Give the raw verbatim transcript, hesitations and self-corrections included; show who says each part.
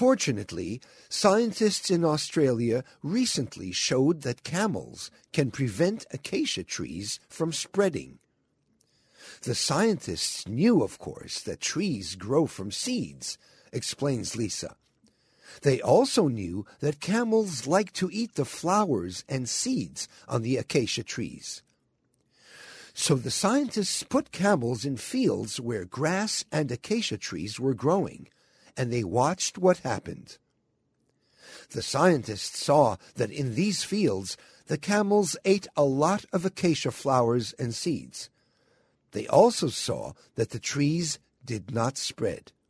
Speaker 1: Fortunately, scientists in Australia recently showed that camels can prevent acacia trees from spreading. The scientists knew, of course, that trees grow from seeds, explains Lisa. They also knew that camels like to eat the flowers and seeds on the acacia trees. So the scientists put camels in fields where grass and acacia trees were growing, and they watched what happened. The scientists saw that in these fields the camels ate a lot of acacia flowers and seeds. They also saw that the trees did not spread.